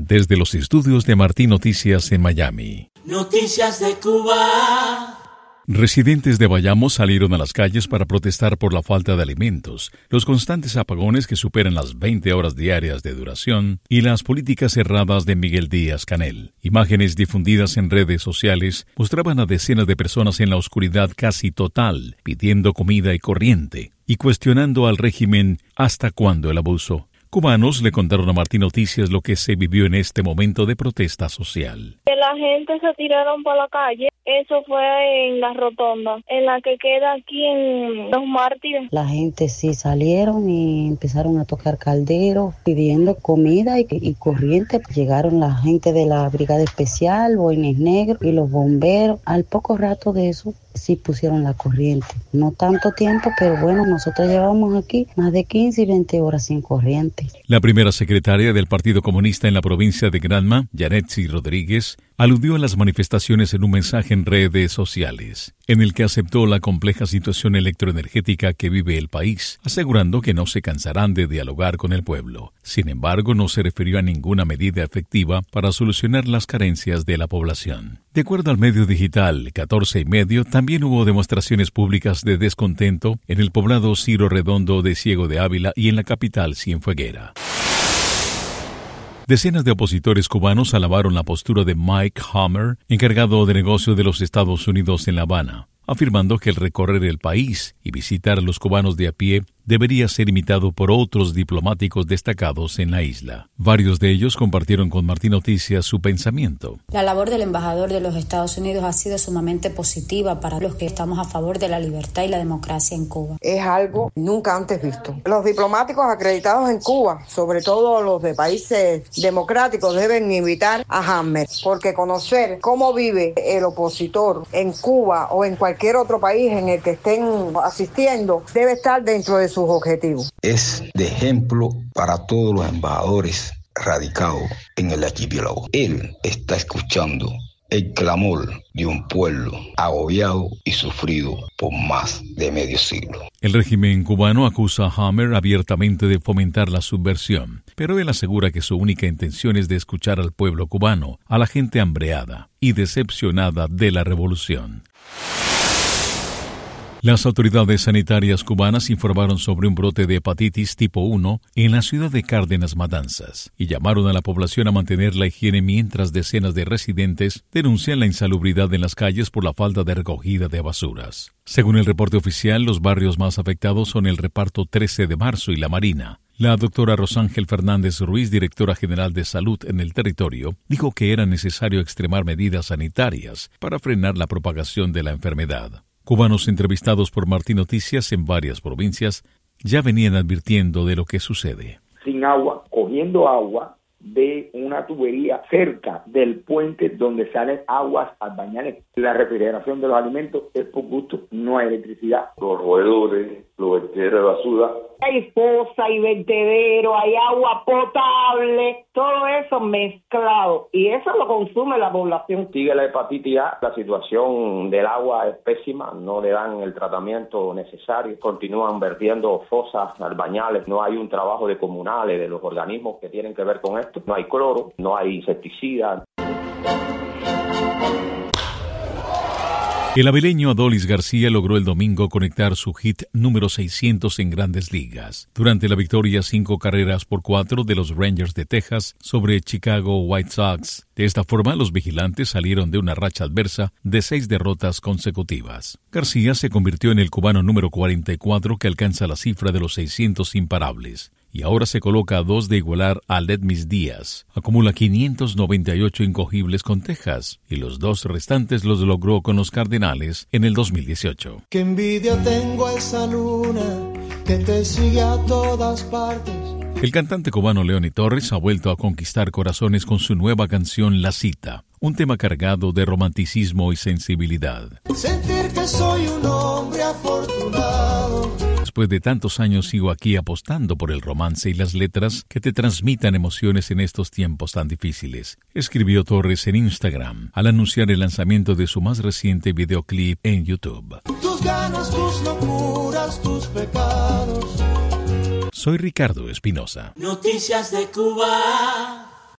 desde los estudios de Martín Noticias en Miami. Noticias de Cuba. Residentes de Bayamo salieron a las calles para protestar por la falta de alimentos, los constantes apagones que superan las 20 horas diarias de duración y las políticas cerradas de Miguel Díaz-Canel. Imágenes difundidas en redes sociales mostraban a decenas de personas en la oscuridad casi total, pidiendo comida y corriente, y cuestionando al régimen hasta cuándo el abuso. Cubanos le contaron a Martín Noticias lo que se vivió en este momento de protesta social. La gente se tiraron por la calle. Eso fue en la rotonda, en la que queda aquí en Los Mártires. La gente sí salieron y empezaron a tocar calderos, pidiendo comida y corriente. Llegaron la gente de la Brigada Especial, Boines Negros y los bomberos. Al poco rato de eso sí pusieron la corriente. No tanto tiempo, pero bueno, nosotros llevamos aquí más de 15 y 20 horas sin corriente. La primera secretaria del Partido Comunista en la provincia de Granma, Yanetsi Rodríguez, aludió a las manifestaciones en un mensaje en redes sociales, en el que aceptó la compleja situación electroenergética que vive el país, asegurando que no se cansarán de dialogar con el pueblo. Sin embargo, no se refirió a ninguna medida efectiva para solucionar las carencias de la población. De acuerdo al medio digital 14 y medio, también hubo demostraciones públicas de descontento en el poblado Ciro Redondo de Ciego de Ávila y en la capital Cienfueguera. Decenas de opositores cubanos alabaron la postura de Mike Hammer, encargado de negocio de los Estados Unidos en La Habana, afirmando que el recorrer el país y visitar a los cubanos de a pie debería ser imitado por otros diplomáticos destacados en la isla. Varios de ellos compartieron con Martín Noticias su pensamiento. La labor del embajador de los Estados Unidos ha sido sumamente positiva para los que estamos a favor de la libertad y la democracia en Cuba. Es algo nunca antes visto. Los diplomáticos acreditados en Cuba, sobre todo los de países democráticos, deben invitar a Hammer, porque conocer cómo vive el opositor en Cuba o en cualquier otro país en el que estén asistiendo debe estar dentro de sus objetivos. Es de ejemplo para todos los embajadores radicados en el archipiélago. Él está escuchando el clamor de un pueblo agobiado y sufrido por más de medio siglo. El régimen cubano acusa a Hammer abiertamente de fomentar la subversión, pero él asegura que su única intención es de escuchar al pueblo cubano, a la gente hambreada y decepcionada de la revolución. Las autoridades sanitarias cubanas informaron sobre un brote de hepatitis tipo 1 en la ciudad de Cárdenas Matanzas y llamaron a la población a mantener la higiene mientras decenas de residentes denuncian la insalubridad en las calles por la falta de recogida de basuras. Según el reporte oficial, los barrios más afectados son el Reparto 13 de Marzo y La Marina. La doctora Rosángel Fernández Ruiz, directora general de salud en el territorio, dijo que era necesario extremar medidas sanitarias para frenar la propagación de la enfermedad. Cubanos entrevistados por Martín Noticias en varias provincias ya venían advirtiendo de lo que sucede. Sin agua, cogiendo agua de una tubería cerca del puente donde salen aguas albañales. La refrigeración de los alimentos es por gusto, no hay electricidad. Los roedores, los vertederos de basura. Hay fosa, hay vertedero, hay agua potable, todo eso mezclado y eso lo consume la población. Sigue la hepatitis A, la situación del agua es pésima, no le dan el tratamiento necesario, continúan vertiendo fosas albañales, no hay un trabajo de comunales, de los organismos que tienen que ver con esto, no hay cloro, no hay insecticida. El avileño Adolis García logró el domingo conectar su hit número 600 en Grandes Ligas, durante la victoria 5-4 de los Rangers de Texas sobre Chicago White Sox. De esta forma, los vigilantes salieron de una racha adversa de 6 derrotas consecutivas. García se convirtió en el cubano número 44 que alcanza la cifra de los 600 imparables, y ahora se coloca a 2 de igualar a Ledmis Díaz. Acumula 598 incogibles con Texas, y los 2 restantes los logró con los Cardenales en el 2018. Qué envidia tengo a esa luna que te sigue a todas partes. El cantante cubano Leoni Torres ha vuelto a conquistar corazones con su nueva canción La Cita, un tema cargado de romanticismo y sensibilidad. Sentir que soy un hombre afortunado. Después de tantos años sigo aquí apostando por el romance y las letras que te transmitan emociones en estos tiempos tan difíciles, escribió Torres en Instagram al anunciar el lanzamiento de su más reciente videoclip en YouTube. Tus ganas, tus locuras, tus pecados. Soy Ricardo Espinosa. Noticias de Cuba.